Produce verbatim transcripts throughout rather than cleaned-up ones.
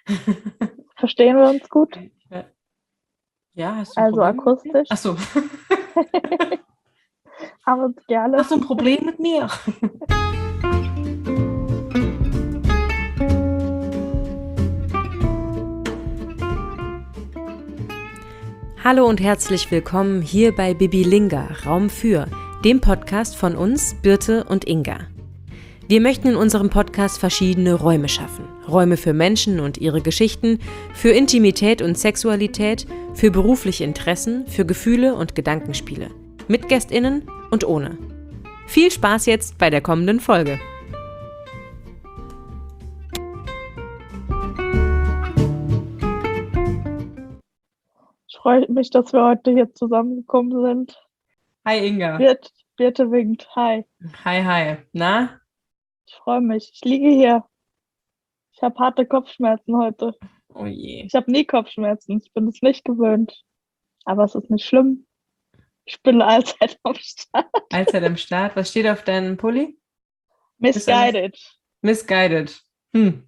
Verstehen wir uns gut? Ja, hast du ein Also Problem mit mir? akustisch. Ach so. Haben uns gerne. Hast du ein Problem mit mir? Hallo und herzlich willkommen hier bei Bibilinga, Raum für, dem Podcast von uns, Birte und Inga. Wir möchten in unserem Podcast verschiedene Räume schaffen. Räume für Menschen und ihre Geschichten, für Intimität und Sexualität, für berufliche Interessen, für Gefühle und Gedankenspiele. Mit GästInnen und ohne. Viel Spaß jetzt bei der kommenden Folge. Ich freue mich, dass wir heute hier zusammengekommen sind. Hi Inga. Birte, Birte winkt. Hi. Hi, hi. Na? Ich freue mich. Ich liege hier. Ich habe harte Kopfschmerzen heute. Oh je. Ich habe nie Kopfschmerzen. Ich bin es nicht gewöhnt. Aber es ist nicht schlimm. Ich bin allzeit am Start. Allzeit am Start. Was steht auf deinem Pulli? Misguided. Misguided. Hm.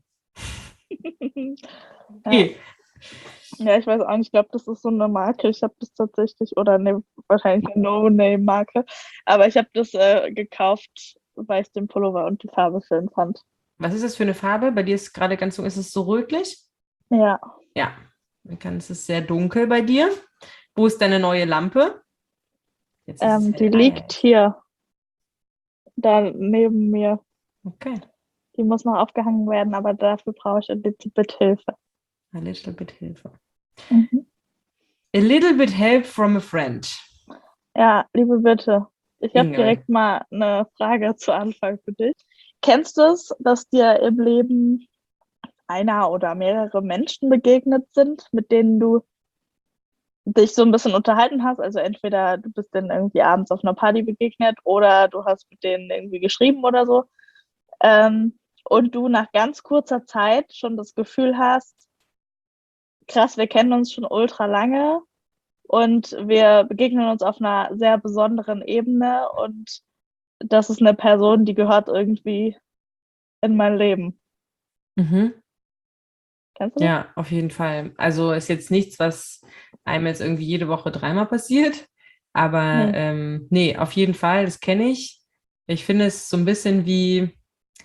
Okay. Ja, ich weiß auch nicht. Ich glaube, das ist so eine Marke. Ich habe das tatsächlich, oder ne, wahrscheinlich eine No-Name-Marke. Aber ich habe das äh, gekauft, weil ich den Pullover und die Farbe schön fand. Was ist das für eine Farbe? Bei dir ist gerade ganz so, ist es so rötlich? Ja. Ja. Es ist sehr dunkel bei dir. Wo ist deine neue Lampe? Jetzt ist Ähm, es die hell. liegt hier. Da neben mir. Okay. Die muss noch aufgehangen werden, aber dafür brauche ich ein little bit Hilfe. A little bit Hilfe. Mhm. A little bit help from a friend. Ja, liebe Birte, ich habe Inge. direkt mal eine Frage zu Anfang für dich. Kennst du es, dass dir im Leben einer oder mehrere Menschen begegnet sind, mit denen du dich so ein bisschen unterhalten hast? Also entweder du bist denen irgendwie abends auf einer Party begegnet oder du hast mit denen irgendwie geschrieben oder so. Ähm, und du nach ganz kurzer Zeit schon das Gefühl hast, krass, wir kennen uns schon ultra lange und wir begegnen uns auf einer sehr besonderen Ebene und das ist eine Person, die gehört irgendwie in mein Leben. Mhm. Kennst du das? Ja, auf jeden Fall. Also ist jetzt nichts, was einem jetzt irgendwie jede Woche dreimal passiert. Aber Nee. ähm, nee, auf jeden Fall, das kenne ich. Ich finde es so ein bisschen wie,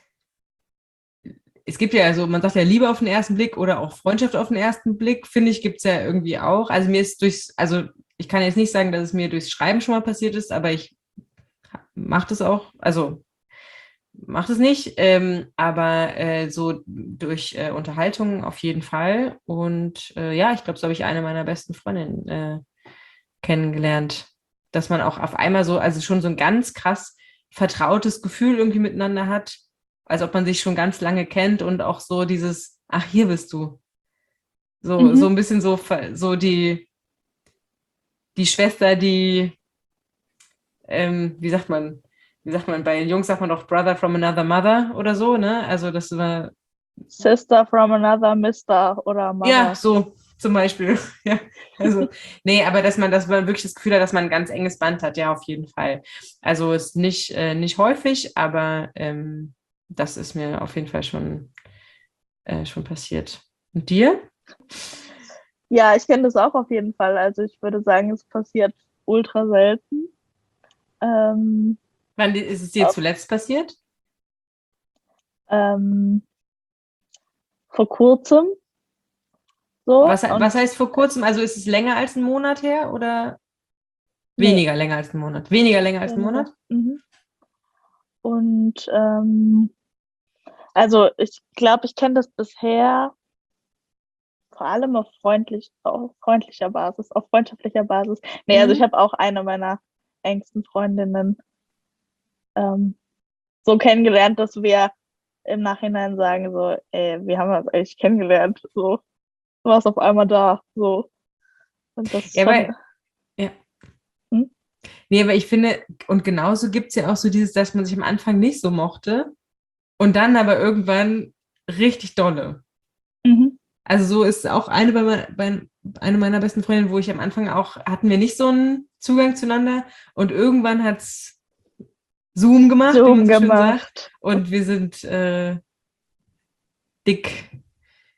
es gibt ja, also man sagt ja Liebe auf den ersten Blick oder auch Freundschaft auf den ersten Blick, finde ich, gibt es ja irgendwie auch. Also mir ist durchs, also ich kann jetzt nicht sagen, dass es mir durchs Schreiben schon mal passiert ist, aber ich mache das auch, also macht es nicht, ähm, aber äh, so durch äh, Unterhaltung auf jeden Fall. Und äh, ja, ich glaube, so habe ich eine meiner besten Freundinnen äh, kennengelernt, dass man auch auf einmal so, also schon so ein ganz krass vertrautes Gefühl irgendwie miteinander hat, als ob man sich schon ganz lange kennt und auch so dieses, ach, hier bist du. So, Mhm. so ein bisschen so, so die, die Schwester, die, ähm, wie sagt man, wie sagt man, bei Jungs sagt man doch Brother from another mother oder so, ne? Also das war Sister from another Mister oder Mother. Ja, so zum Beispiel. Ja, also, nee, aber dass man, dass man wirklich das Gefühl hat, dass man ein ganz enges Band hat, ja, auf jeden Fall. Also ist nicht, äh, nicht häufig, aber ähm, das ist mir auf jeden Fall schon, äh, schon passiert. Und dir? Ja, ich kenne das auch auf jeden Fall. Also ich würde sagen, es passiert ultra selten. Ähm, Wann ist es dir auf, zuletzt passiert? ähm, vor kurzem. So. Was, Und, was heißt vor kurzem? Also ist es länger als ein Monat her oder nee, weniger länger als ein Monat? Weniger länger als ein weniger. Monat? Mhm. Und ähm, also ich glaube, ich kenne das bisher vor allem auf freundlich, auf freundlicher Basis, auf freundschaftlicher Basis. Nee, also ich Mhm. habe auch eine meiner engsten Freundinnen ähm, so kennengelernt, dass wir im Nachhinein sagen so, ey, wir haben uns eigentlich kennengelernt, so, du warst auf einmal da, so. Und das ist Ja, schon, weil, ja. hm? Nee, aber ich finde, und genauso gibt es ja auch so dieses, dass man sich am Anfang nicht so mochte und dann aber irgendwann richtig dolle. Mhm. Also so ist auch eine, bei, bei, eine meiner besten Freundinnen, wo ich am Anfang auch, hatten wir nicht so einen Zugang zueinander und irgendwann hat es Zoom gemacht, wie man Zoom so schön sagt, gemacht. und wir sind äh, dick,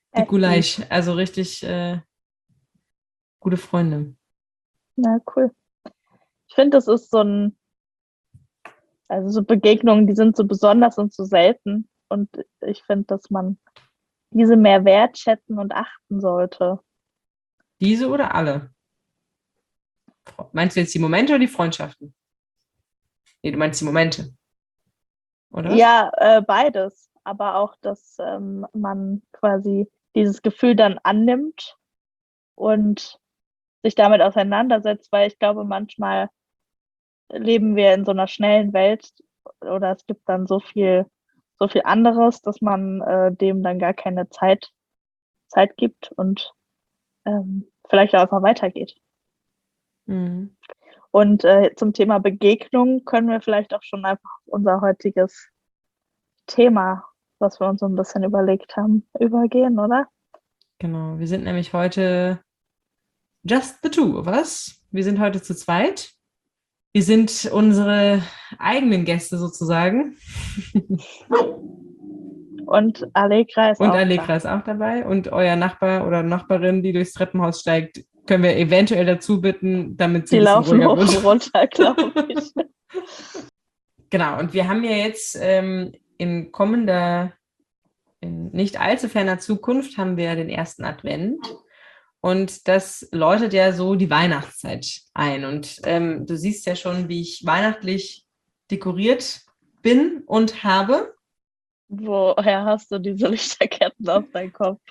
Die Echt Goulash, also richtig äh, gute Freunde. Na, cool. Ich finde, das ist so ein, also so Begegnungen, die sind so besonders und so selten. Und ich finde, dass man diese mehr wertschätzen und achten sollte. Diese oder alle? Meinst du jetzt die Momente oder die Freundschaften? Nee, du meinst die Momente, oder was? Ja, äh, beides. Aber auch, dass ähm, man quasi dieses Gefühl dann annimmt und sich damit auseinandersetzt, weil ich glaube, manchmal leben wir in so einer schnellen Welt oder es gibt dann so viel, so viel anderes, dass man äh, dem dann gar keine Zeit, Zeit gibt und ähm, vielleicht auch einfach weitergeht. Mhm. Und äh, zum Thema Begegnung können wir vielleicht auch schon einfach unser heutiges Thema, was wir uns so ein bisschen überlegt haben, übergehen, oder? Genau, wir sind nämlich heute just the two of us. Wir sind heute zu zweit. Wir sind unsere eigenen Gäste sozusagen. Und Allegra ist Und auch Allegra ist auch dabei. Und euer Nachbar oder Nachbarin, die durchs Treppenhaus steigt, können wir eventuell dazu bitten, damit sie die ein bisschen laufen ruhiger hoch und wird. runter, glaube ich. Genau, und wir haben ja jetzt ähm, in kommender, in nicht allzu ferner Zukunft, haben wir den ersten Advent. Und das läutet ja so die Weihnachtszeit ein. Und ähm, du siehst ja schon, wie ich weihnachtlich dekoriert bin und habe. Woher hast du diese Lichterketten auf deinem Kopf?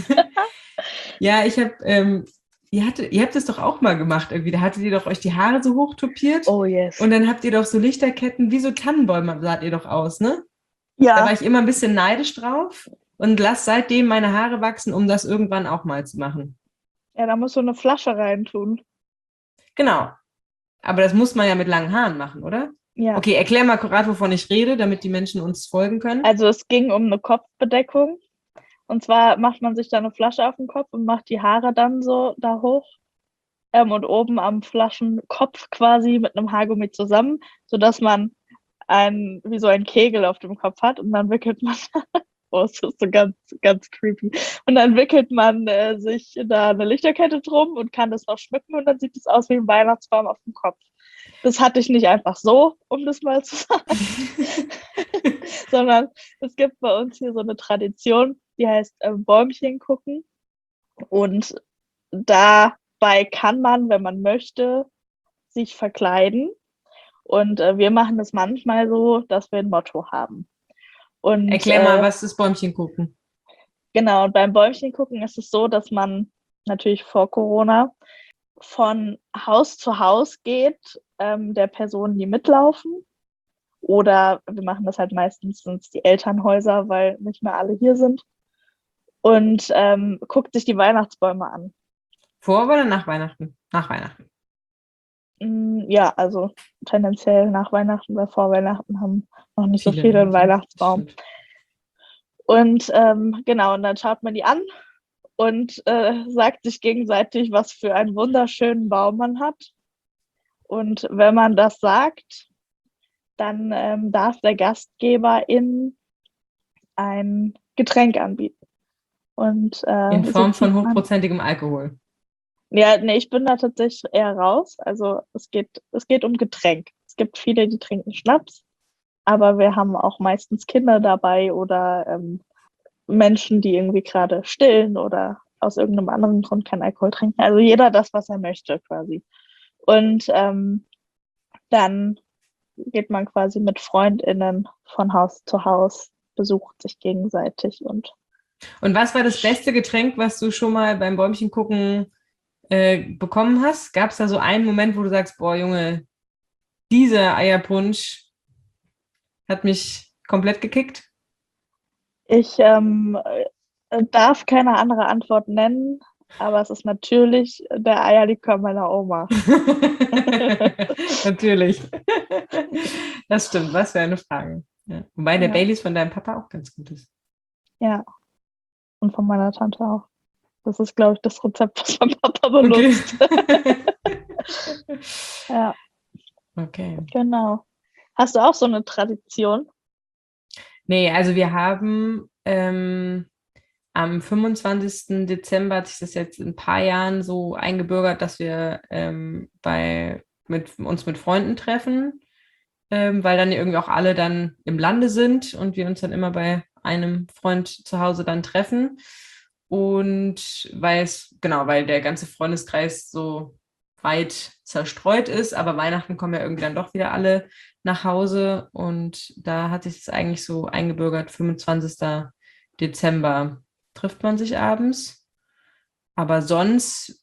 Ja, ich habe, ähm, ihr, hatte, ihr habt das doch auch mal gemacht irgendwie. Da hattet ihr doch euch die Haare so hoch topiert. Oh yes. Und dann habt ihr doch so Lichterketten, wie so Tannenbäume saht ihr doch aus, ne? Ja. Da war ich immer ein bisschen neidisch drauf und lasse seitdem meine Haare wachsen, um das irgendwann auch mal zu machen. Ja, da musst du eine Flasche reintun. Genau. Aber das muss man ja mit langen Haaren machen, oder? Ja. Okay, erklär mal akkurat, wovon ich rede, damit die Menschen uns folgen können. Also es ging um eine Kopfbedeckung. Und zwar macht man sich da eine Flasche auf den Kopf und macht die Haare dann so da hoch. Ähm, und oben am Flaschenkopf quasi mit einem Haargummi zusammen, sodass man ein, wie so ein Kegel auf dem Kopf hat. Und dann wickelt man, oh, es ist so ganz, ganz creepy. Und dann wickelt man äh, sich da eine Lichterkette drum und kann das noch schmücken und dann sieht es aus wie ein Weihnachtsbaum auf dem Kopf. Das hatte ich nicht einfach so, um das mal zu sagen, sondern es gibt bei uns hier so eine Tradition, die heißt äh, Bäumchen gucken. Und dabei kann man, wenn man möchte, sich verkleiden. Und äh, wir machen das manchmal so, dass wir ein Motto haben. Und, Erklär mal, äh, was ist Bäumchen gucken? Genau, und beim Bäumchen gucken ist es so, dass man natürlich vor Corona von Haus zu Haus geht, ähm, der Personen, die mitlaufen. Oder wir machen das halt meistens, sind es die Elternhäuser, weil nicht mehr alle hier sind. Und ähm, guckt sich die Weihnachtsbäume an. Vor oder nach Weihnachten? Nach Weihnachten. Ja, also tendenziell nach Weihnachten, weil vor Weihnachten haben noch nicht Viele so viele einen Leute. Weihnachtsbaum. Stimmt. Und ähm, genau, und dann schaut man die an und äh, sagt sich gegenseitig, was für einen wunderschönen Baum man hat. Und wenn man das sagt, dann ähm, darf der Gastgeberin ein Getränk anbieten. Und, äh, In so Form von zieht man- hochprozentigem Alkohol. Ja, nee, ich bin da tatsächlich eher raus. Also es geht, es geht um Getränk. Es gibt viele, die trinken Schnaps, aber wir haben auch meistens Kinder dabei oder ähm, Menschen, die irgendwie gerade stillen oder aus irgendeinem anderen Grund keinen Alkohol trinken. Also jeder das, was er möchte quasi. Und ähm, dann geht man quasi mit FreundInnen von Haus zu Haus, besucht sich gegenseitig und Und was war das beste Getränk, was du schon mal beim Bäumchen gucken äh, bekommen hast? Gab es da so einen Moment, wo du sagst, boah, Junge, dieser Eierpunsch hat mich komplett gekickt? ich ähm, darf keine andere Antwort nennen, aber es ist natürlich der Eierlikör meiner Oma. Natürlich. Das stimmt, was für eine Frage. Ja. Wobei der Ja. Baileys von deinem Papa auch ganz gut ist. Ja, und von meiner Tante auch. Das ist, glaube ich, das Rezept, was mein Papa benutzt. Okay. Ja, Okay. genau. Hast du auch so eine Tradition? Nee, also wir haben ähm, am fünfundzwanzigsten Dezember hat sich das jetzt in ein paar Jahren so eingebürgert, dass wir ähm, bei, mit, uns mit Freunden treffen, ähm, weil dann irgendwie auch alle dann im Lande sind und wir uns dann immer bei einem Freund zu Hause dann treffen. Und weil es, genau, weil der ganze Freundeskreis so weit zerstreut ist, aber Weihnachten kommen ja irgendwie dann doch wieder alle nach Hause und da hat sich das eigentlich so eingebürgert, fünfundzwanzigsten Dezember trifft man sich abends, aber sonst,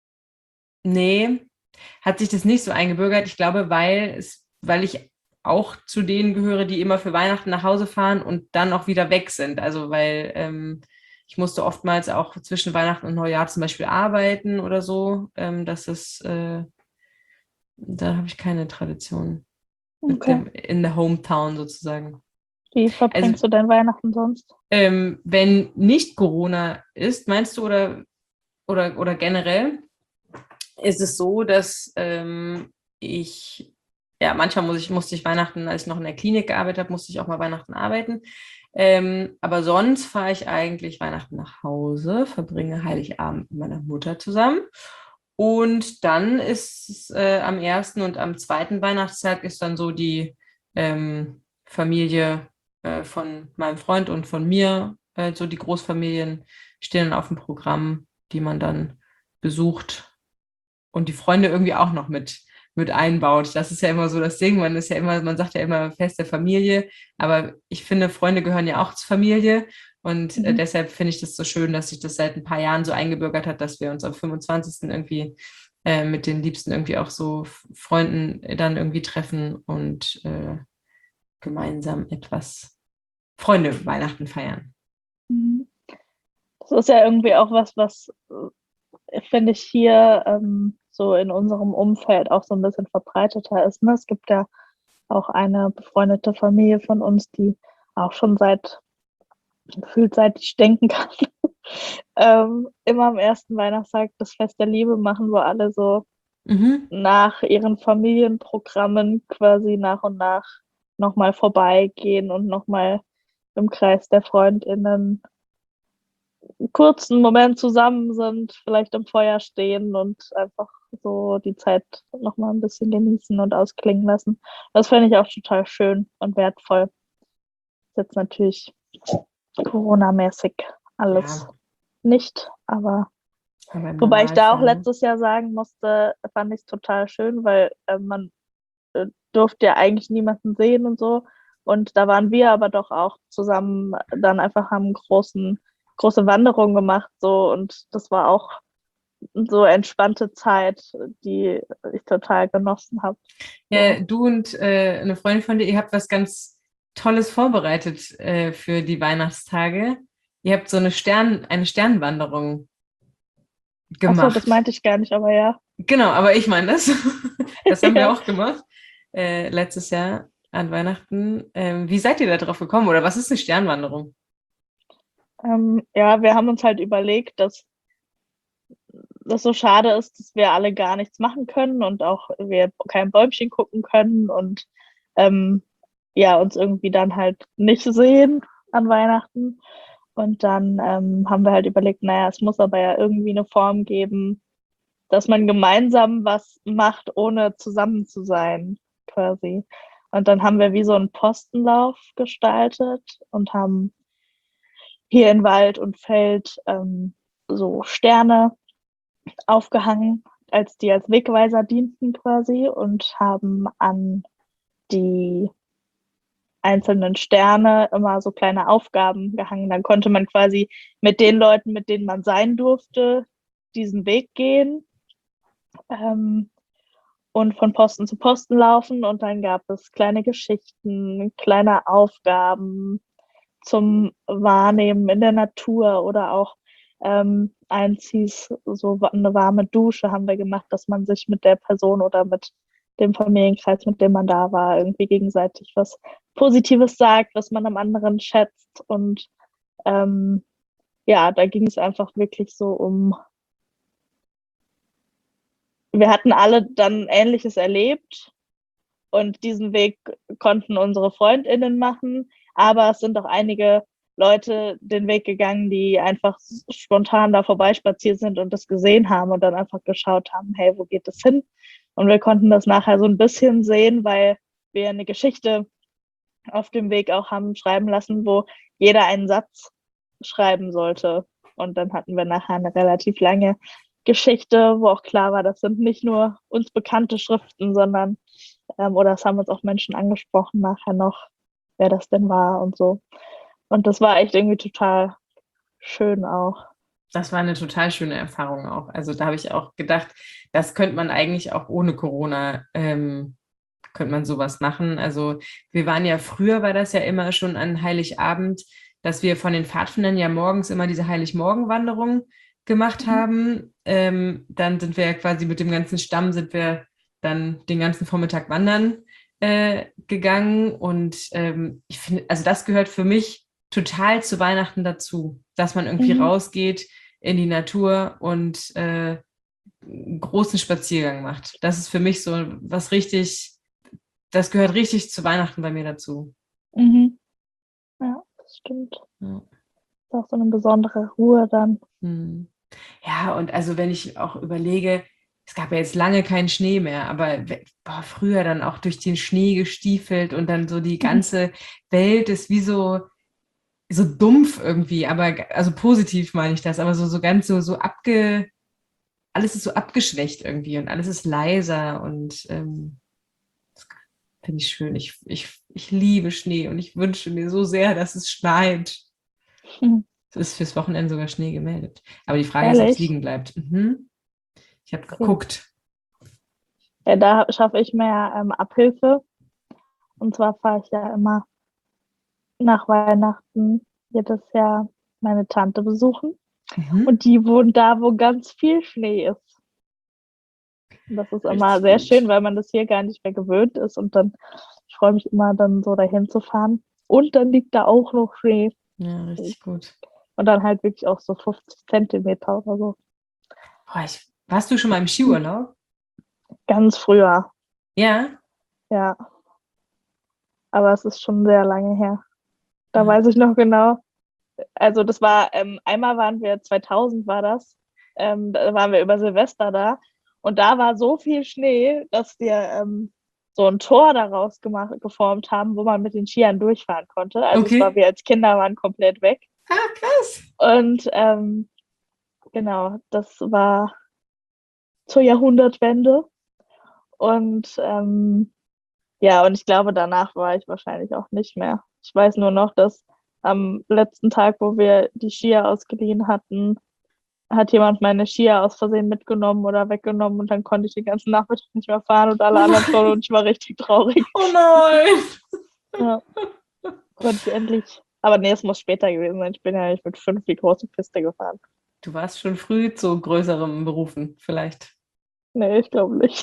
nee, hat sich das nicht so eingebürgert. Ich glaube, weil es, weil ich auch zu denen gehöre, die immer für Weihnachten nach Hause fahren und dann auch wieder weg sind. Also weil ähm, ich musste oftmals auch zwischen Weihnachten und Neujahr zum Beispiel arbeiten oder so. Ähm, das ist, äh, da habe ich keine Tradition mit Okay. dem in der Hometown sozusagen. Wie verbringst Also du dein Weihnachten sonst? ähm, wenn nicht Corona ist, meinst du, oder, oder, oder generell, ist es so, dass ähm, ich, ja, manchmal muss ich, musste ich Weihnachten, als ich noch in der Klinik gearbeitet habe, musste ich auch mal Weihnachten arbeiten. Ähm, aber sonst fahre ich eigentlich Weihnachten nach Hause, verbringe Heiligabend mit meiner Mutter zusammen. Und dann ist es äh, am ersten und am zweiten Weihnachtstag ist dann so die ähm, Familie äh, von meinem Freund und von mir, äh, so die Großfamilien stehen dann auf dem Programm, die man dann besucht und die Freunde irgendwie auch noch mit, mit einbaut. Das ist ja immer so das Ding. Man ist ja immer, man sagt ja immer feste Familie, aber ich finde, Freunde gehören ja auch zur Familie. Und äh, Mhm. deshalb finde ich das so schön, dass sich das seit ein paar Jahren so eingebürgert hat, dass wir uns am fünfundzwanzigsten irgendwie äh, mit den Liebsten irgendwie auch so Freunden dann irgendwie treffen und äh, gemeinsam etwas Freunde Weihnachten feiern. Mhm. Das ist ja irgendwie auch was, was, äh, finde ich, hier ähm, so in unserem Umfeld auch so ein bisschen verbreiteter ist. Ne? Es gibt ja auch eine befreundete Familie von uns, die auch schon seit, gefühlt seit ich denken kann, ähm, immer am ersten Weihnachtstag das Fest der Liebe machen, wo alle so Mhm. nach ihren Familienprogrammen quasi nach und nach nochmal vorbeigehen und nochmal im Kreis der FreundInnen einen kurzen Moment zusammen sind, vielleicht im Feuer stehen und einfach so die Zeit nochmal ein bisschen genießen und ausklingen lassen. Das fände ich auch total schön und wertvoll. Ist jetzt natürlich Corona-mäßig alles Ja, nicht, aber aber im wobei ich da auch Normalfall, ne? letztes Jahr sagen musste, fand ich es total schön, weil äh, man äh, durfte ja eigentlich niemanden sehen und so. Und da waren wir aber doch auch zusammen dann einfach haben großen, große Wanderung gemacht so und das war auch so entspannte Zeit, die ich total genossen habe. Ja, So. du und äh, eine Freundin von dir, ihr habt was ganz Tolles vorbereitet äh, für die Weihnachtstage. Ihr habt so eine Stern, eine Sternwanderung Achso, das gemacht. meinte ich gar nicht, aber ja. Genau, aber ich meine das. Das haben wir Ja. auch gemacht äh, letztes Jahr an Weihnachten. Ähm, wie seid ihr da drauf gekommen oder was ist eine Sternwanderung? Ähm, ja, wir haben uns halt überlegt, dass das so schade ist, dass wir alle gar nichts machen können und auch wir kein Bäumchen gucken können und ähm, ja, uns irgendwie dann halt nicht sehen an Weihnachten. Und dann ähm, haben wir halt überlegt, naja, es muss aber ja irgendwie eine Form geben, dass man gemeinsam was macht, ohne zusammen zu sein, quasi. Und dann haben wir wie so einen Postenlauf gestaltet und haben hier in Wald und Feld ähm, so Sterne aufgehangen, als die als Wegweiser dienten quasi und haben an die einzelnen Sterne immer so kleine Aufgaben gehangen. Dann konnte man quasi mit den Leuten, mit denen man sein durfte, diesen Weg gehen ähm, und von Posten zu Posten laufen. Und dann gab es kleine Geschichten, kleine Aufgaben zum Wahrnehmen in der Natur oder auch ähm, eins hieß, so eine warme Dusche haben wir gemacht, dass man sich mit der Person oder mit dem Familienkreis, mit dem man da war, irgendwie gegenseitig was Positives sagt, was man am anderen schätzt. Und ähm, ja, da ging es einfach wirklich so um, wir hatten alle dann Ähnliches erlebt und diesen Weg konnten unsere FreundInnen machen, aber es sind auch einige Leute den Weg gegangen, die einfach spontan da vorbeispaziert sind und das gesehen haben und dann einfach geschaut haben, hey, wo geht das hin? Und wir konnten das nachher so ein bisschen sehen, weil wir eine Geschichte auf dem Weg auch haben schreiben lassen, wo jeder einen Satz schreiben sollte. Und dann hatten wir nachher eine relativ lange Geschichte, wo auch klar war, das sind nicht nur uns bekannte Schriften, sondern, ähm, oder es haben uns auch Menschen angesprochen nachher noch, wer das denn war und so. Und das war echt irgendwie total schön auch. Das war eine total schöne Erfahrung auch. Also da habe ich auch gedacht, das könnte man eigentlich auch ohne Corona, ähm, könnte man sowas machen. Also wir waren ja, früher war das ja immer schon an Heiligabend, dass wir von den Pfadfindern ja morgens immer diese Heiligmorgenwanderung gemacht haben. Ähm, dann sind wir ja quasi mit dem ganzen Stamm, sind wir dann den ganzen Vormittag wandern äh, gegangen. Und ähm, ich finde, also das gehört für mich total zu Weihnachten dazu, dass man irgendwie mhm. rausgeht in die Natur und äh, einen großen Spaziergang macht. Das ist für mich so was richtig, das gehört richtig zu Weihnachten bei mir dazu. Mhm. Ja, das stimmt. Ja. Das ist auch so eine besondere Ruhe dann. Hm. Ja, und also wenn ich auch überlege, es gab ja jetzt lange keinen Schnee mehr, aber boah, früher dann auch durch den Schnee gestiefelt und dann so die ganze Welt ist wie so so dumpf irgendwie, aber also positiv meine ich das, aber so, so ganz so, so abge, alles ist so abgeschwächt irgendwie und alles ist leiser und ähm, das finde ich schön. Ich, ich, ich liebe Schnee und ich wünsche mir so sehr, dass es schneit. Hm. Es ist fürs Wochenende sogar Schnee gemeldet. Aber die Frage Ehrlich? ist, ob es liegen bleibt. Mhm. Ich habe geguckt. Ja, da schaffe ich mehr ähm, Abhilfe. Und zwar fahre ich ja immer nach Weihnachten jedes Jahr meine Tante besuchen. Mhm. Und die wohnt da, wo ganz viel Schnee ist. Und das ist immer richtig sehr gut. Schön, weil man das hier gar nicht mehr gewöhnt ist. Und dann, ich freue mich immer dann so dahin zu fahren. Und dann liegt da auch noch Schnee. Ja, richtig gut. Und dann halt wirklich auch so fünfzig Zentimeter oder so. Boah, ich, warst du schon mal im Skiurlaub? Ganz früher. Ja? Ja. Aber es ist schon sehr lange her. Da weiß ich noch genau. Also das war, ähm, einmal waren wir, zweitausend war das, ähm, da waren wir über Silvester da und da war so viel Schnee, dass wir ähm, so ein Tor daraus gemacht, geformt haben, wo man mit den Skiern durchfahren konnte. Also okay. Es war, wir als Kinder waren komplett weg. Ah, krass. Und ähm, genau, das war zur Jahrhundertwende. Und ähm, ja, und ich glaube, danach war ich wahrscheinlich auch nicht mehr. Ich weiß nur noch, dass am letzten Tag, wo wir die Skier ausgeliehen hatten, hat jemand meine Skier aus Versehen mitgenommen oder weggenommen und dann konnte ich den ganzen Nachmittag nicht mehr fahren und alle anderen schon und ich war richtig traurig. Oh nein! Ja, konnte ich endlich. Aber nee, es muss später gewesen sein. Ich bin ja nicht mit fünf die große Piste gefahren. Du warst schon früh zu größeren Berufen, vielleicht. Nee, ich glaube nicht.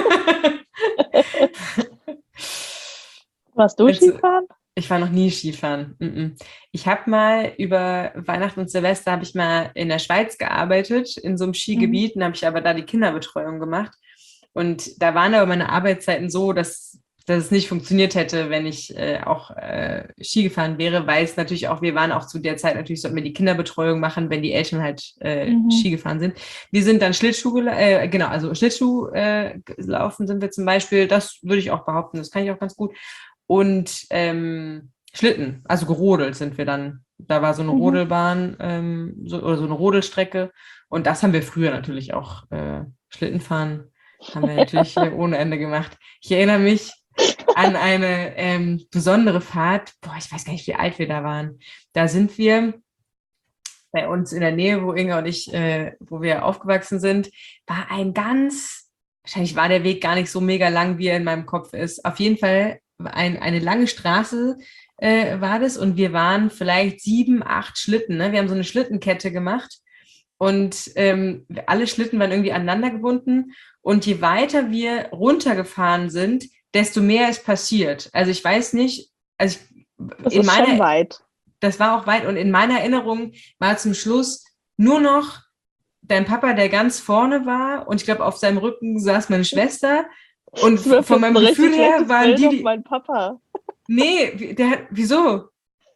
Warst du also, Skifahren? Ich war noch nie Skifahren. Ich habe mal über Weihnachten und Silvester habe ich mal in der Schweiz gearbeitet, in so einem Skigebiet, mhm. und habe ich aber da die Kinderbetreuung gemacht. Und da waren aber meine Arbeitszeiten so, dass, dass es nicht funktioniert hätte, wenn ich äh, auch äh, Ski gefahren wäre, weil es natürlich auch, wir waren auch zu der Zeit natürlich, sollten wir die Kinderbetreuung machen, wenn die Eltern halt äh, mhm. Ski gefahren sind. Wir sind dann Schlittschuh, äh, genau, also Schlittschuh äh, gelaufen sind wir zum Beispiel, das würde ich auch behaupten, das kann ich auch ganz gut. Und ähm, Schlitten, also gerodelt sind wir dann. Da war so eine mhm. Rodelbahn ähm, so, oder so eine Rodelstrecke. Und das haben wir früher natürlich auch, äh, Schlittenfahren haben wir natürlich ja. ohne Ende gemacht. Ich erinnere mich an eine ähm, besondere Fahrt. Boah, ich weiß gar nicht, wie alt wir da waren. Da sind wir bei uns in der Nähe, wo Inga und ich, äh, wo wir aufgewachsen sind, war ein ganz, wahrscheinlich war der Weg gar nicht so mega lang, wie er in meinem Kopf ist. Auf jeden Fall Ein, eine lange Straße äh, war das und wir waren vielleicht sieben, acht Schlitten. Ne? Wir haben so eine Schlittenkette gemacht und ähm, alle Schlitten waren irgendwie aneinander gebunden und je weiter wir runtergefahren sind, desto mehr ist passiert. Also ich weiß nicht, also ich, das in ist meiner, schon weit. Das war auch weit und in meiner Erinnerung war zum Schluss nur noch dein Papa, der ganz vorne war und ich glaube auf seinem Rücken saß meine Schwester. Und von meinem Gefühl her waren die, die... mein Papa. Nee, der hat, wieso?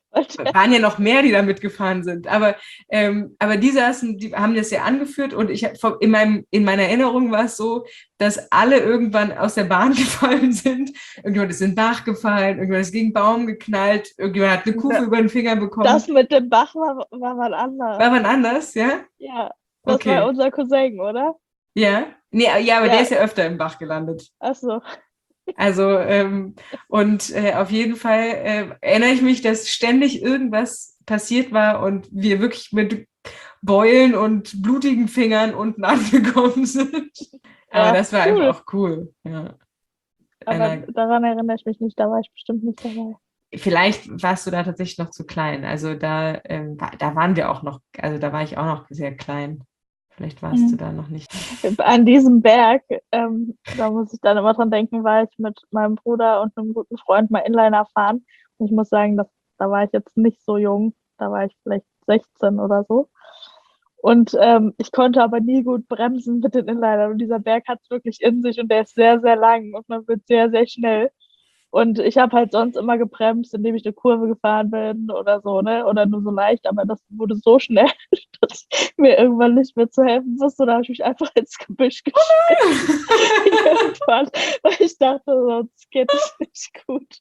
waren ja noch mehr, die da mitgefahren sind. Aber, ähm, aber die saßen, die haben das ja angeführt und ich hab, in, meinem, in meiner Erinnerung war es so, dass alle irgendwann aus der Bahn gefallen sind. Irgendjemand ist in den Bach gefallen, irgendjemand ist gegen einen Baum geknallt, irgendjemand hat eine Kufe Ja. über den Finger bekommen. Das mit dem Bach war, war mal anders. War man anders, ja? Ja, das Okay. war unser Cousin, oder? Ja? Nee, ja, aber Ja. der ist ja öfter im Bach gelandet. Ach so. Also, ähm, und äh, auf jeden Fall äh, erinnere ich mich, dass ständig irgendwas passiert war und wir wirklich mit Beulen und blutigen Fingern unten angekommen sind. Aber Ja, das war cool. einfach auch cool. Ja. Aber Einer, daran erinnere ich mich nicht, da war ich bestimmt nicht dabei. vielleicht warst du da tatsächlich noch zu klein. Also da, ähm, wa- da waren wir auch noch, also da war ich auch noch sehr klein. Vielleicht warst Mhm. du da noch nicht. An diesem Berg, ähm, da muss ich dann immer dran denken, war ich mit meinem Bruder und einem guten Freund mal Inliner fahren. Und ich muss sagen, dass, da war ich jetzt nicht so jung. Da war ich vielleicht sechzehn oder so. Und ähm, ich konnte aber nie gut bremsen mit den Inlinern. Und dieser Berg hat es wirklich in sich und der ist sehr, sehr lang und man wird sehr, sehr schnell. Und ich habe halt sonst immer gebremst, indem ich eine Kurve gefahren bin oder so, ne? Oder nur so leicht, aber das wurde so schnell, dass ich mir irgendwann nicht mehr zu helfen wusste. Da habe ich mich einfach ins Gebüsch geschmissen. Irgendwann, weil ich dachte, sonst geht es nicht gut.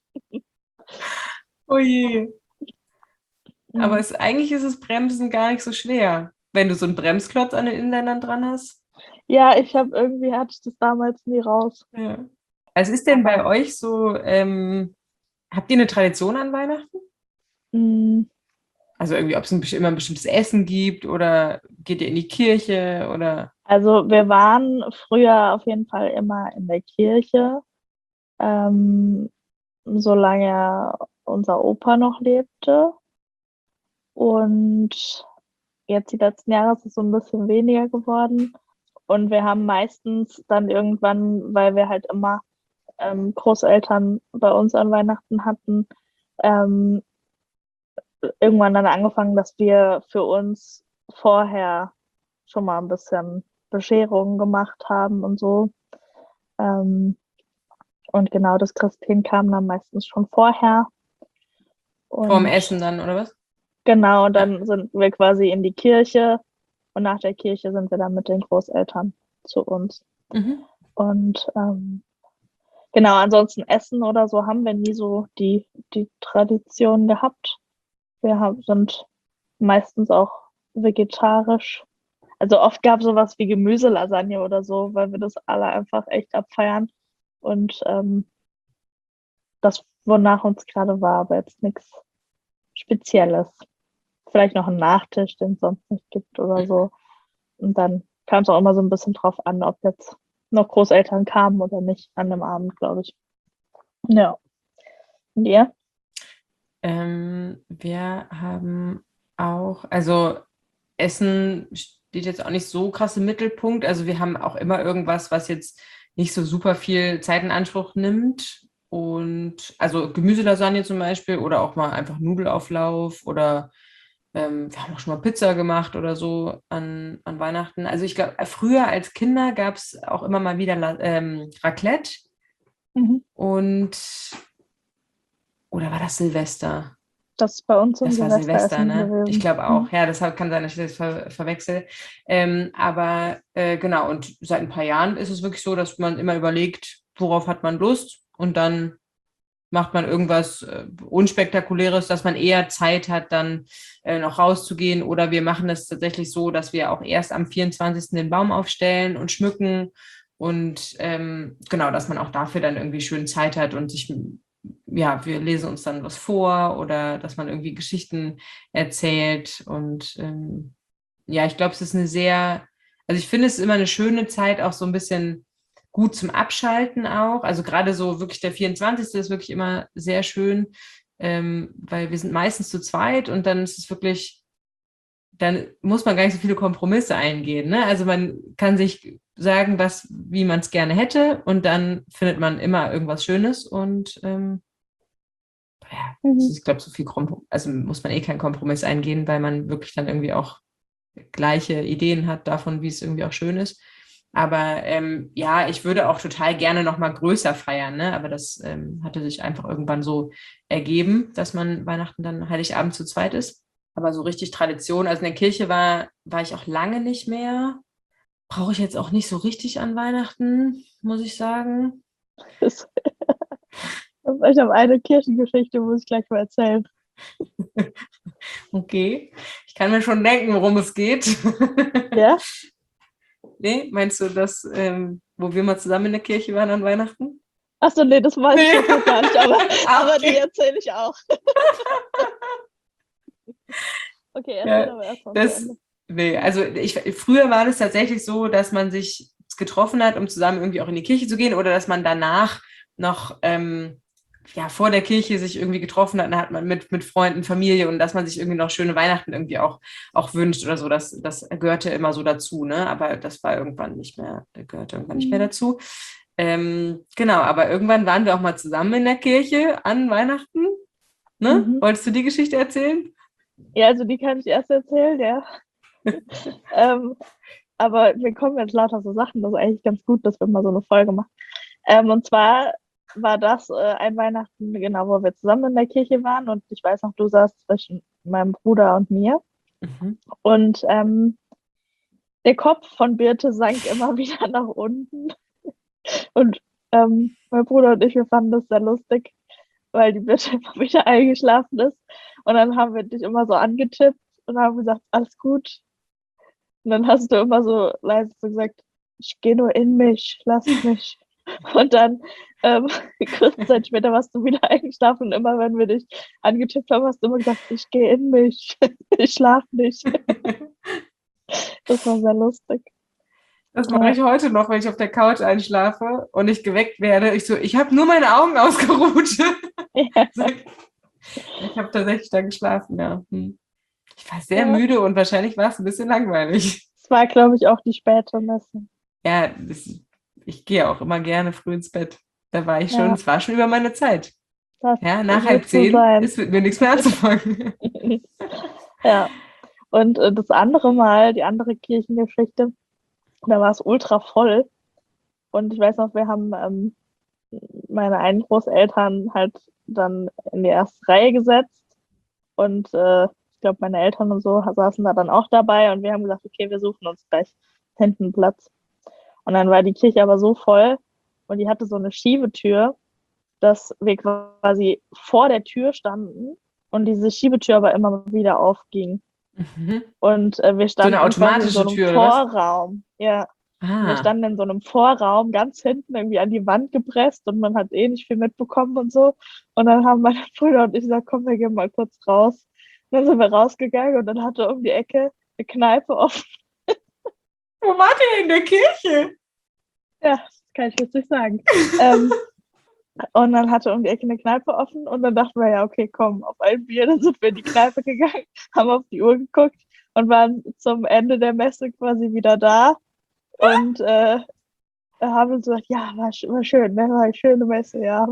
Oh je. Mhm. Aber es, eigentlich ist das Bremsen gar nicht so schwer, wenn du so einen Bremsklotz an den Inlinern dran hast. Ja, ich habe irgendwie, hatte ich das damals nie raus. Ja. Was ist denn bei Aber- euch so, ähm, habt ihr eine Tradition an Weihnachten? Mhm. Also irgendwie, ob es ein, besti- immer ein bestimmtes Essen gibt oder geht ihr in die Kirche oder? Also wir waren früher auf jeden Fall immer in der Kirche, ähm, solange unser Opa noch lebte. Und jetzt die letzten Jahre ist es so ein bisschen weniger geworden. Und wir haben meistens dann irgendwann, weil wir halt immer ähm, Großeltern bei uns an Weihnachten hatten, ähm, irgendwann dann angefangen, dass wir für uns vorher schon mal ein bisschen Bescherungen gemacht haben und so. Ähm, und genau, das Christkind kam dann meistens schon vorher. Vorm Und Essen dann, oder was? genau, und dann sind wir quasi in die Kirche und nach der Kirche sind wir dann mit den Großeltern zu uns. Mhm. Und ähm, genau, ansonsten Essen oder so haben wir nie so die, die Tradition gehabt. Wir haben, sind meistens auch vegetarisch. Also oft gab es sowas wie Gemüselasagne oder so, weil wir das alle einfach echt abfeiern. Und ähm, das, wonach uns gerade war, aber jetzt nichts Spezielles. Vielleicht noch einen Nachtisch, den es sonst nicht gibt oder so. Und dann kam es auch immer so ein bisschen drauf an, ob jetzt noch Großeltern kamen oder nicht an dem Abend, glaube ich. Ja. Und ihr? Ähm, wir haben auch, also Essen steht jetzt auch nicht so krass im Mittelpunkt. Also wir haben auch immer irgendwas, was jetzt nicht so super viel Zeit in Anspruch nimmt. Und also Gemüselasagne zum Beispiel oder auch mal einfach Nudelauflauf oder ähm, wir haben auch schon mal Pizza gemacht oder so an, an Weihnachten. Also ich glaube, früher als Kinder gab es auch immer mal wieder La- ähm, Raclette Mhm. und oder war das Silvester? Das ist bei uns im Das war Silvester, Silvesteressen ne? gewesen. Ich glaube auch. Mhm. Ja, das kann sein, dass ich das ver verwechsel. Ähm, aber äh, genau, und seit ein paar Jahren ist es wirklich so, dass man immer überlegt, worauf hat man Lust und dann macht man irgendwas äh, Unspektakuläres, dass man eher Zeit hat, dann äh, noch rauszugehen. Oder wir machen es tatsächlich so, dass wir auch erst am vierundzwanzigsten den Baum aufstellen und schmücken. Und ähm, genau, dass man auch dafür dann irgendwie schön Zeit hat und sich, ja, wir lesen uns dann was vor oder dass man irgendwie Geschichten erzählt. Und ähm, ja, ich glaube, es ist eine sehr, also ich finde es ist immer eine schöne Zeit, auch so ein bisschen gut zum Abschalten auch. Also gerade so wirklich der vierundzwanzigste ist wirklich immer sehr schön, ähm, weil wir sind meistens zu zweit und dann ist es wirklich, dann muss man gar nicht so viele Kompromisse eingehen. Ne? Also man kann sich sagen, was, wie man es gerne hätte und dann findet man immer irgendwas Schönes und ähm, ja, Mhm. ich glaube, so viel Komprom also muss man eh keinen Kompromiss eingehen, weil man wirklich dann irgendwie auch gleiche Ideen hat davon, wie es irgendwie auch schön ist. Aber ähm, ja, ich würde auch total gerne noch mal größer feiern, ne? Aber das ähm, hatte sich einfach irgendwann so ergeben, dass man Weihnachten dann Heiligabend zu zweit ist. Aber so richtig Tradition, also in der Kirche war, war ich auch lange nicht mehr. Brauche ich jetzt auch nicht so richtig an Weihnachten, muss ich sagen. Das, ich habe eine Kirchengeschichte, muss ich gleich mal erzählen. Okay, ich kann mir schon denken, worum es geht. Ja? Nee, meinst du das, ähm, wo wir mal zusammen in der Kirche waren an Weihnachten? Achso, nee, das weiß ich jetzt noch gar nicht, aber, Ah, aber okay. die erzähle ich auch. Okay, erzähl Ja, aber erstmal zu das, Ende. nee, also ich, früher war das tatsächlich so, dass man sich getroffen hat, um zusammen irgendwie auch in die Kirche zu gehen oder dass man danach noch ähm, ja, vor der Kirche sich irgendwie getroffen hat, dann hat man mit, mit Freunden, Familie und dass man sich irgendwie noch schöne Weihnachten irgendwie auch, auch wünscht oder so. Das, das gehörte immer so dazu, ne? Aber das war irgendwann nicht mehr, gehörte irgendwann nicht mehr dazu. Ähm, genau, aber irgendwann waren wir auch mal zusammen in der Kirche an Weihnachten. Ne? Mhm. Wolltest du die Geschichte erzählen? Ja, also die kann ich erst erzählen, ja. ähm, aber mir kommen jetzt lauter so Sachen, das ist eigentlich ganz gut, dass wir mal so eine Folge machen. Ähm, und zwar war das äh, ein Weihnachten, genau, wo wir zusammen in der Kirche waren und ich weiß noch, du saßt zwischen meinem Bruder und mir Mhm. und ähm, der Kopf von Birte sank immer wieder nach unten und ähm, mein Bruder und ich, wir fanden das sehr lustig, weil die Birte immer wieder eingeschlafen ist und dann haben wir dich immer so angetippt und haben gesagt, alles gut. Und dann hast du immer so leise so gesagt, ich gehe nur in mich, lass mich. Und dann ähm, kurze Zeit später warst du wieder eingeschlafen und immer wenn wir dich angetippt haben, hast du immer gesagt, ich gehe in mich, ich schlafe nicht. Das war sehr lustig. Das mache ich heute noch, wenn ich auf der Couch einschlafe und ich geweckt werde. Ich so, ich habe nur meine Augen ausgeruht. Ja. Ich habe tatsächlich da geschlafen, ja. Hm. Ich war sehr Ja. müde und wahrscheinlich war es ein bisschen langweilig. Es war, glaube ich, auch die späte Messe. Ja, das, ich gehe auch immer gerne früh ins Bett. Da war ich schon, Ja. es war schon über meine Zeit. Das Ja, nach wird halb so zehn sein. ist mit mir nichts mehr anzufangen. Ja. Und äh, das andere Mal, die andere Kirchengeschichte, da war es ultra voll. Und ich weiß noch, wir haben ähm, meine einen Großeltern halt dann in die erste Reihe gesetzt. Und äh, ich glaube, meine Eltern und so saßen da dann auch dabei. Und wir haben gesagt, okay, wir suchen uns gleich hinten Platz. Und dann war die Kirche aber so voll und die hatte so eine Schiebetür, dass wir quasi vor der Tür standen und diese Schiebetür aber immer wieder aufging. Mhm. Und äh, wir So eine standen quasi in automatische so einem Tür, oder was? Vorraum. Ja. Und wir Ah, standen in so einem Vorraum, ganz hinten irgendwie an die Wand gepresst und man hat eh nicht viel mitbekommen und so. Und dann haben meine Brüder und ich gesagt, komm, wir gehen mal kurz raus. Und dann sind wir rausgegangen und dann hatte um die Ecke eine Kneipe offen. wo wart ihr in der Kirche? Ja, das kann ich jetzt nicht sagen. ähm, und dann hatte um die Ecke eine Kneipe offen und dann dachten wir, ja, okay, komm, auf ein Bier. Dann sind wir in die Kneipe gegangen, haben auf die Uhr geguckt und waren zum Ende der Messe quasi wieder da. Und äh, haben uns gesagt, ja, war, war schön, ne? War eine schöne Messe, ja.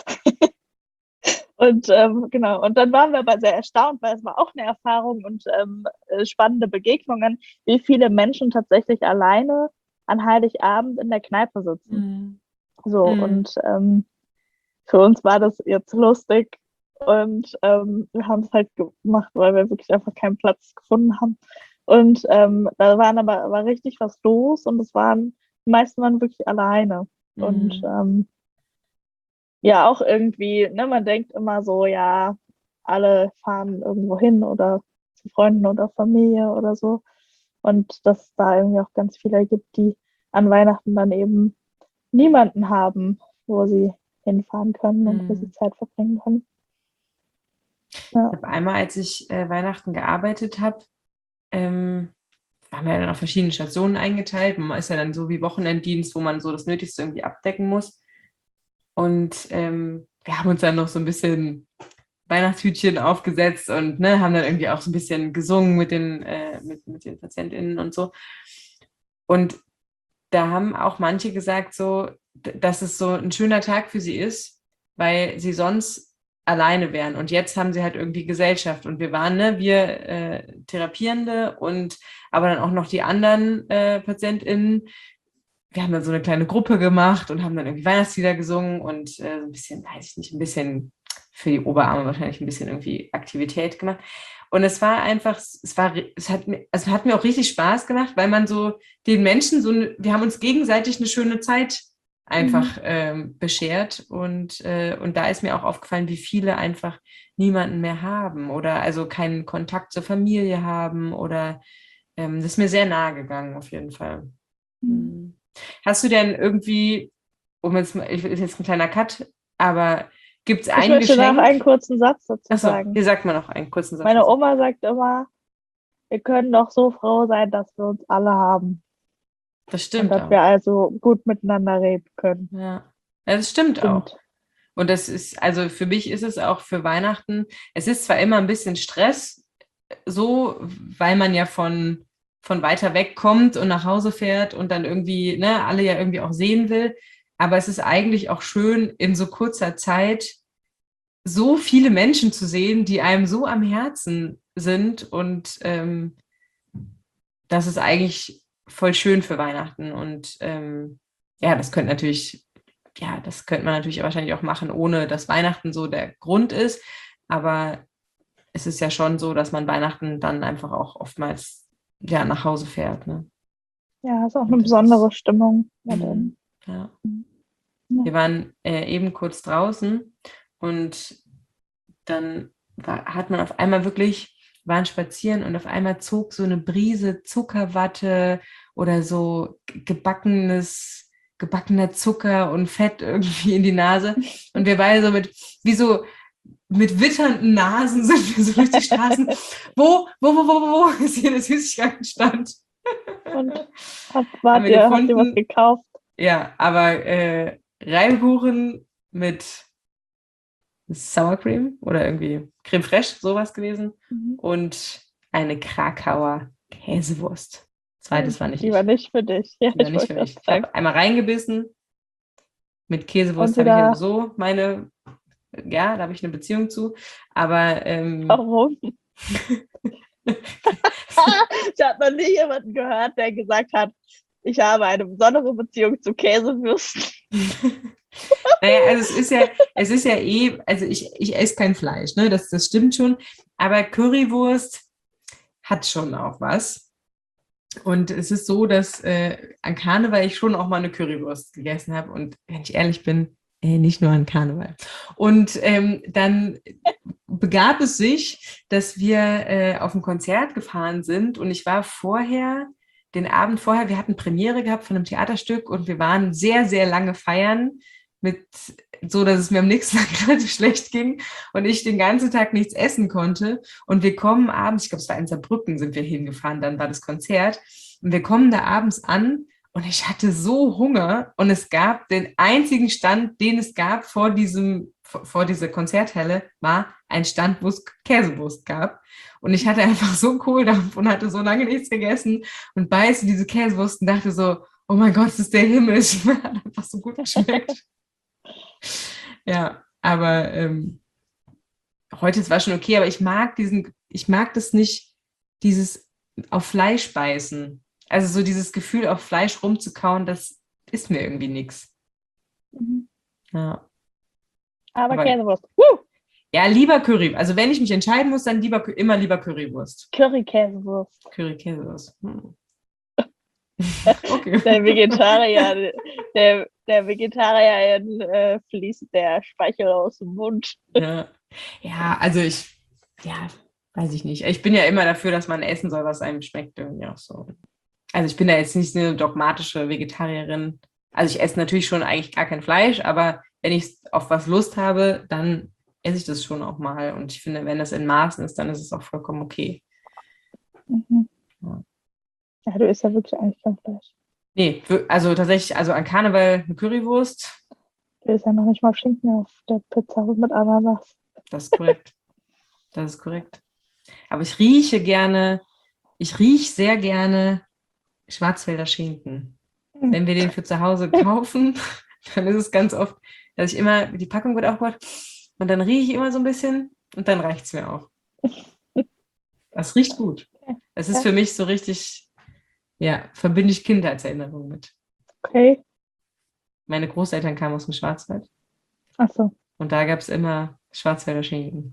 Und ähm, genau, und dann waren wir aber sehr erstaunt, weil es war auch eine Erfahrung und ähm, spannende Begegnungen, wie viele Menschen tatsächlich alleine an Heiligabend in der Kneipe sitzen. Mhm. So, Mhm. und ähm, für uns war das jetzt lustig und ähm, wir haben es halt gemacht, weil wir wirklich einfach keinen Platz gefunden haben. Und ähm, da waren aber war richtig was los und es waren, die meisten waren wirklich alleine. Mhm. Und ähm, ja, auch irgendwie, ne, man denkt immer so, ja, alle fahren irgendwo hin oder zu Freunden oder Familie oder so. Und dass es da irgendwie auch ganz viele gibt, die an Weihnachten dann eben niemanden haben, wo sie hinfahren können und wo sie Mhm. Zeit verbringen können. Ja. Ich habe einmal, als ich äh, Weihnachten gearbeitet habe, ähm, waren wir ja dann auf verschiedene Stationen eingeteilt. Man ist ja dann so wie Wochenenddienst, wo man so das Nötigste irgendwie abdecken muss. Und ähm, wir haben uns dann noch so ein bisschen Weihnachtshütchen aufgesetzt und ne, haben dann irgendwie auch so ein bisschen gesungen mit den, äh, mit, mit den PatientInnen und so. Und da haben auch manche gesagt, so, dass es so ein schöner Tag für sie ist, weil sie sonst alleine wären. Und jetzt haben sie halt irgendwie Gesellschaft. Und wir waren, ne, wir äh, Therapierende und aber dann auch noch die anderen äh, PatientInnen, wir haben dann so eine kleine Gruppe gemacht und haben dann irgendwie Weihnachtslieder gesungen und äh, so ein bisschen, weiß ich nicht, ein bisschen für die Oberarme wahrscheinlich ein bisschen irgendwie Aktivität gemacht. Und es war einfach, es war, es hat mir, es hat mir auch richtig Spaß gemacht, weil man so den Menschen so, eine, wir haben uns gegenseitig eine schöne Zeit einfach mhm. ähm, beschert und, äh, und da ist mir auch aufgefallen, wie viele einfach niemanden mehr haben oder also keinen Kontakt zur Familie haben oder ähm, das ist mir sehr nahe gegangen auf jeden Fall. Mhm. Hast du denn irgendwie, um jetzt, ich ist jetzt ein kleiner Cut, aber gibt es ein Ich möchte Geschenk? noch einen kurzen Satz dazu Achso, sagen. hier sagt man noch einen kurzen Satz. Meine Oma sagt immer, wir können doch so froh sein, dass wir uns alle haben. Das stimmt und dass auch. wir also gut miteinander reden können. Ja, ja das stimmt, Stimmt. auch. Und das ist, also für mich ist es auch für Weihnachten, es ist zwar immer ein bisschen Stress, so, weil man ja von, von weiter weg kommt und nach Hause fährt und dann irgendwie, ne, alle ja irgendwie auch sehen will, aber es ist eigentlich auch schön, in so kurzer Zeit so viele Menschen zu sehen, die einem so am Herzen sind und ähm, das ist eigentlich voll schön für Weihnachten und ähm, ja, das könnte natürlich, ja, das könnte man natürlich wahrscheinlich auch machen, ohne dass Weihnachten so der Grund ist, aber es ist ja schon so, dass man Weihnachten dann einfach auch oftmals ja, nach Hause fährt. Ne? Ja, ist auch eine besondere ist, Stimmung. Mhm, ja. Ja. Wir waren äh, eben kurz draußen und dann war, hat man auf einmal wirklich, waren spazieren und auf einmal zog so eine Brise Zuckerwatte oder so gebackenes, gebackener Zucker und Fett irgendwie in die Nase. Und wir beide so mit, wie so mit witternden Nasen sind wir so durch die Straßen. Wo, wo, wo, wo, wo ist hier der Süßigkeitenstand? Und hab, wart ihr, habt ihr was gekauft? Ja, aber äh, Reibkuchen mit Sour Cream oder irgendwie Creme Fraiche, sowas gewesen. Mhm. Und eine Krakauer Käsewurst. Zweites war nicht Die ich. war nicht für dich. Ja, Die war nicht für mich. Ich habe einmal reingebissen. Mit Käsewurst habe ich ja so meine, ja, da habe ich eine Beziehung zu. Aber ähm, warum? Ich habe noch nie jemanden gehört, der gesagt hat, ich habe eine besondere Beziehung zu Käsewürsten. Naja, also es ist ja, es ist ja eh, also ich, ich esse kein Fleisch, ne? Das, das stimmt schon. Aber Currywurst hat schon auch was. Und es ist so, dass äh, an Karneval ich schon auch mal eine Currywurst gegessen habe. Und wenn ich ehrlich bin, äh, nicht nur an Karneval. Und ähm, dann begab es sich, dass wir äh, auf ein Konzert gefahren sind. Und ich war vorher, den Abend vorher, wir hatten Premiere gehabt von einem Theaterstück und wir waren sehr, sehr lange feiern. Mit so, dass es mir am nächsten Tag relativ schlecht ging und ich den ganzen Tag nichts essen konnte. Und wir kommen abends, ich glaube, es war in Saarbrücken, sind wir hingefahren, dann war das Konzert. Und wir kommen da abends an und ich hatte so Hunger und es gab den einzigen Stand, den es gab vor diesem, vor dieser Konzerthalle, war ein Stand, wo es Käsewurst gab. Und ich hatte einfach so Kohldampf und hatte so lange nichts gegessen und beiße diese Käsewurst und dachte so, oh mein Gott, das ist der Himmel. Es hat einfach so gut geschmeckt. Ja, aber ähm, heute ist es schon okay, aber ich mag diesen, ich mag das nicht, dieses auf Fleisch beißen. Also so dieses Gefühl, auf Fleisch rumzukauen, das ist mir irgendwie nichts. Mhm. Ja. Aber, aber Käsewurst. Woo! Ja, lieber Curry. Also wenn ich mich entscheiden muss, dann lieber immer lieber Currywurst. Curry-Käsewurst. Curry-Käsewurst. Hm. Okay. Der Vegetarier, der, der Vegetarier äh, fließt der Speichel aus dem Mund. Ja. Ja, also ich, ja, weiß ich nicht. Ich bin ja immer dafür, dass man essen soll, was einem schmeckt. Irgendwie auch so. Also ich bin da jetzt nicht eine dogmatische Vegetarierin. Also ich esse natürlich schon eigentlich gar kein Fleisch, aber wenn ich auf was Lust habe, dann esse ich das schon auch mal. Und ich finde, wenn das in Maßen ist, dann ist es auch vollkommen okay. Mhm. Ja. Ja, du isst ja wirklich eigentlich kein Fleisch. Nee, also tatsächlich, also an Karneval eine Currywurst. Du isst ja noch nicht mal Schinken auf der Pizza mit Ananas. Das ist korrekt. Das ist korrekt. Aber ich rieche gerne, ich rieche sehr gerne Schwarzwälder Schinken. Mhm. Wenn wir den für zu Hause kaufen, dann ist es ganz oft, dass ich immer, die Packung wird aufgebaut und dann rieche ich immer so ein bisschen und dann reicht es mir auch. Das riecht gut. Das ist für mich so richtig, ja, verbinde ich Kindheitserinnerungen mit. Okay. Meine Großeltern kamen aus dem Schwarzwald Achso. und da gab es immer Schwarzwälder Schinken.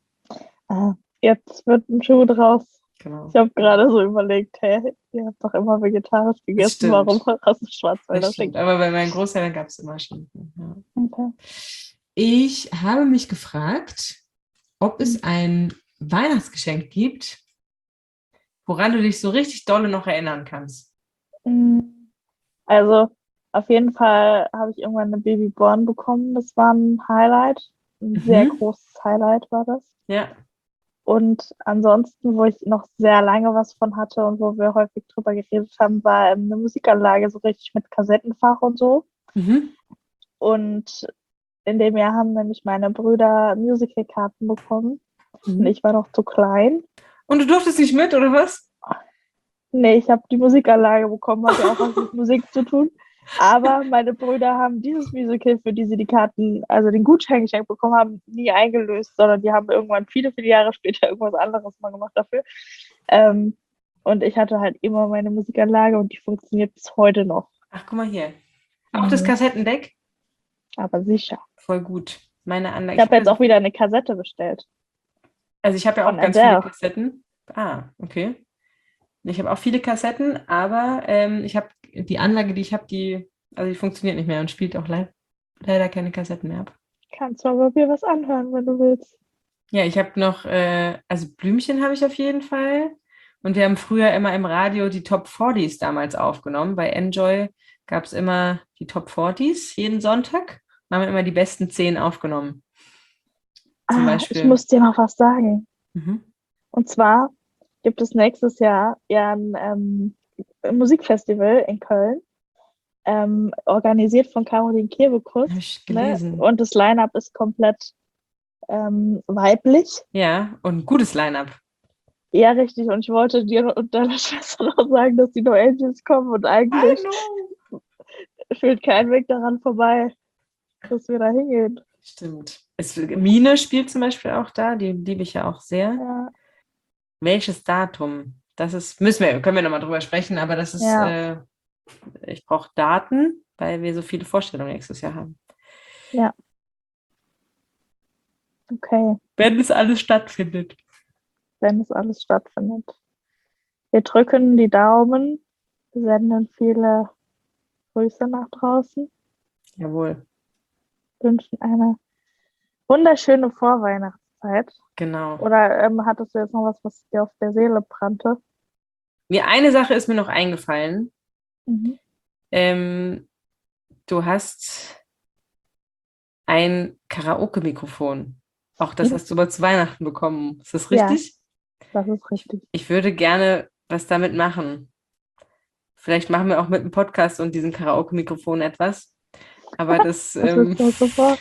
Ah, jetzt wird ein Schuh draus. Genau. Ich habe gerade so überlegt, hey, ihr habt doch immer vegetarisch gegessen, stimmt. warum aus dem Schwarzwälder Das stimmt, Schinken? aber bei meinen Großeltern gab es immer Schinken. Ja. Okay. Ich habe mich gefragt, ob es Mhm. ein Weihnachtsgeschenk gibt, woran du dich so richtig dolle noch erinnern kannst. Mm, Also, auf jeden Fall habe ich irgendwann eine Babyborn bekommen. Das war ein Highlight. Ein sehr Mhm. großes Highlight war das. Ja. Und ansonsten, wo ich noch sehr lange was von hatte und wo wir häufig drüber geredet haben, war ähm, eine Musikanlage, so richtig mit Kassettenfach und so. Mhm. Und in dem Jahr haben nämlich meine Brüder Musicalkarten bekommen. Und Mhm. ich war noch zu klein. Und du durftest nicht mit, oder was? Nee, ich habe die Musikanlage bekommen, hat ja auch was mit Musik zu tun. Aber meine Brüder haben dieses Musical, für die sie die Karten, also den Gutschein geschenkt bekommen haben, nie eingelöst, sondern die haben irgendwann viele, viele Jahre später irgendwas anderes mal gemacht dafür. Ähm, und ich hatte halt immer meine Musikanlage und die funktioniert bis heute noch. Ach, guck mal hier. Auch das Mhm. Kassettendeck? Aber sicher. Voll gut. Meine Anlage. Ich habe jetzt also, auch wieder eine Kassette bestellt. also ich habe ja Von auch ganz viele Adele. Kassetten. Ah, okay. Ich habe auch viele Kassetten, aber ähm, ich habe die Anlage, die ich habe, die, also die funktioniert nicht mehr und spielt auch le leider keine Kassetten mehr ab. Kannst du aber mir was anhören, wenn du willst. Ja, ich habe noch, äh, also Blümchen habe ich auf jeden Fall. Und wir haben früher immer im Radio die Top vierzig damals aufgenommen. Bei Enjoy gab es immer die Top vierzig jeden Sonntag. Da haben wir immer die besten zehn aufgenommen. Zum Ah, Beispiel. ich muss dir noch was sagen. Mhm. Und zwar gibt es nächstes Jahr ja ein ähm, Musikfestival in Köln, ähm, organisiert von Caroline Kebekus. Habe ich Ne? gelesen. Und das Line-Up ist komplett ähm, weiblich. Ja, und ein gutes Line-Up. Ja, richtig. Und ich wollte dir und deiner Schwester noch sagen, dass die No Angels kommen und eigentlich Hallo. führt kein Weg daran vorbei, dass wir da hingehen. Stimmt. Es, Mine spielt zum Beispiel auch da, die liebe ich ja auch sehr. Ja, Welches Datum? Das ist, müssen wir, können wir nochmal drüber sprechen, aber das ist, ja, äh, ich brauche Daten, weil wir so viele Vorstellungen nächstes Jahr haben. ja. Okay, Wenn es alles stattfindet. wenn es alles stattfindet. Wir drücken die Daumen, senden viele Grüße nach draußen, Jawohl, wünschen eine wunderschöne Vorweihnachtszeit. genau. Oder ähm, hattest du jetzt noch was, was dir auf der Seele brannte? Mir eine Sache ist mir noch eingefallen. Mhm. Ähm, du hast ein Karaoke-Mikrofon. Auch das hast du mal zu Weihnachten bekommen. Ist das Ja. richtig? Das ist richtig. Ich würde gerne was damit machen. Vielleicht machen wir auch mit dem Podcast und diesem Karaoke-Mikrofon etwas. Aber das. Das ähm, ist ja super.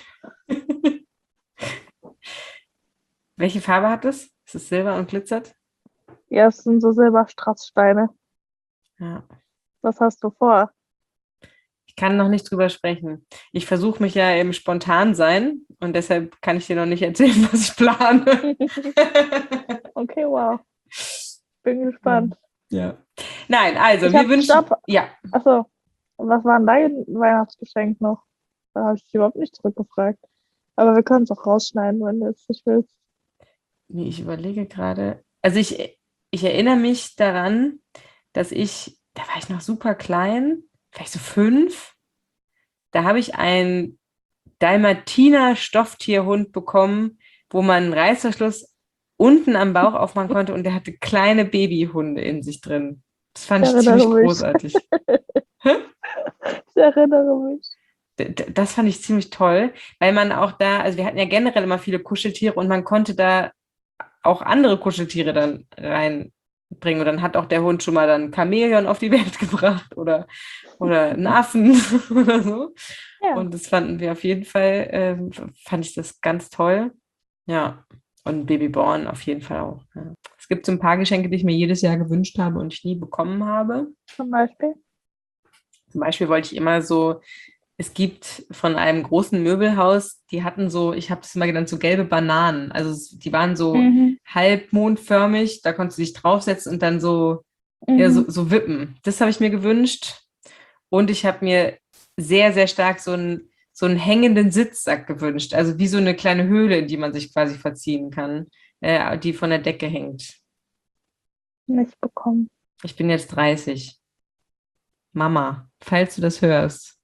Welche Farbe hat es? Ist es silber und glitzert? Ja, es sind so Silberstrasssteine. Ja. Was hast du vor? Ich kann noch nicht drüber sprechen. Ich versuche mich ja im Spontansein und deshalb kann ich dir noch nicht erzählen, was ich plane. Okay, wow. Bin gespannt. Ja. Nein, also Ich wir hab- wünschen. stopp. Ja, Achso, was war denn dein Weihnachtsgeschenk noch? Da habe ich dich überhaupt nicht zurückgefragt. Aber wir können es auch rausschneiden, wenn du jetzt nicht willst. nee, ich überlege gerade. Also ich, ich erinnere mich daran, dass ich, da war ich noch super klein, vielleicht so fünf. Da habe ich einen Dalmatiner-Stofftierhund bekommen, wo man einen Reißverschluss unten am Bauch aufmachen konnte und der hatte kleine Babyhunde in sich drin. Das fand Ich ich ziemlich erinnere mich. großartig. Ich erinnere mich. D- d- Das fand ich ziemlich toll, weil man auch da, also wir hatten ja generell immer viele Kuscheltiere und man konnte da auch andere Kuscheltiere dann reinbringen. Und dann hat auch der Hund schon mal dann ein Chamäleon auf die Welt gebracht oder, oder einen Affen oder so. Ja. Und das fanden wir auf jeden Fall, ähm, fand ich das ganz toll. Ja, und Babyborn auf jeden Fall auch. Ja. Es gibt so ein paar Geschenke, die ich mir jedes Jahr gewünscht habe und ich nie bekommen habe. Zum Beispiel. Zum Beispiel wollte ich immer so, es gibt von einem großen Möbelhaus, die hatten so, ich habe das immer genannt, so gelbe Bananen. Also es- die waren so Mhm. halbmondförmig, da konntest du dich draufsetzen und dann so, Mhm. ja, so, so wippen. Das habe ich mir gewünscht. Und ich habe mir sehr, sehr stark so einen, so einen hängenden Sitzsack gewünscht. Also wie so eine kleine Höhle, in die man sich quasi verziehen kann, äh, die von der Decke hängt. Nicht bekommen. Ich bin jetzt dreißig. Mama, falls du das hörst,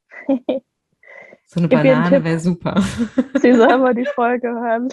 so eine Gib ihr einen Banane Tipp. wäre super. Sie soll mal die Folge hören.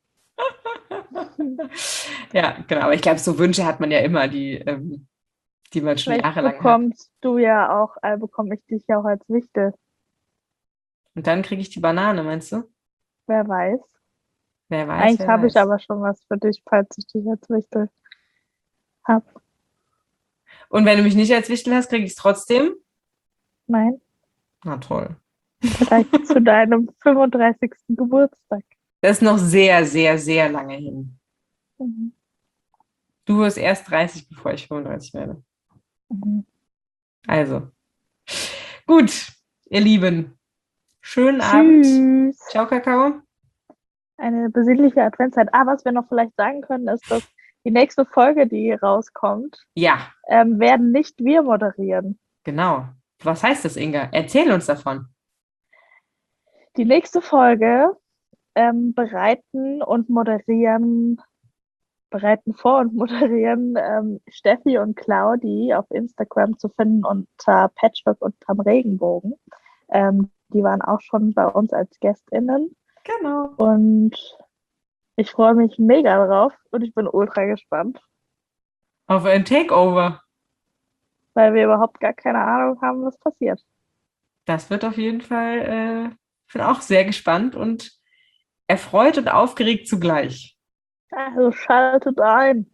Ja, genau. Aber ich glaube, so Wünsche hat man ja immer, die, ähm, die man schon Vielleicht jahrelang hat. bekommst du ja auch, äh, bekomme ich dich ja auch als Wichtel. Und dann kriege ich die Banane, meinst du? Wer weiß. Wer weiß, Eigentlich wer habe weiß. ich aber schon was für dich, falls ich dich als Wichtel habe. Und wenn du mich nicht als Wichtel hast, kriege ich es trotzdem? Nein, Na toll. vielleicht zu deinem fünfunddreißigsten Geburtstag. Das ist noch sehr, sehr, sehr lange hin. Mhm. Du wirst erst dreißig, bevor ich fünfunddreißig werde. Mhm. Also, gut, ihr Lieben. Schönen Abend. Tschüss. Ciao, Kakao. Eine besinnliche Adventszeit. Ah, was wir noch vielleicht sagen können, ist, dass die nächste Folge, die rauskommt, Ja, ähm, werden nicht wir moderieren. genau. Was heißt das, Inga? Erzähl uns davon. Die nächste Folge ähm, bereiten und moderieren, bereiten vor und moderieren ähm, Steffi und Claudi auf Instagram zu finden unter Patchwork unterm Regenbogen. Ähm, die waren auch schon bei uns als GästInnen. Genau. Und ich freue mich mega drauf und ich bin ultra gespannt, Auf ein Takeover. weil wir überhaupt gar keine Ahnung haben, was passiert. Das wird auf jeden Fall, äh, ich bin auch sehr gespannt und erfreut und aufgeregt zugleich. Also schaltet ein.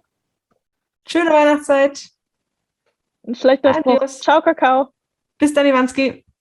Schöne Weihnachtszeit. Ein schlechter Spruch. Adios. Ciao, Kakao. Bis dann, Iwanski.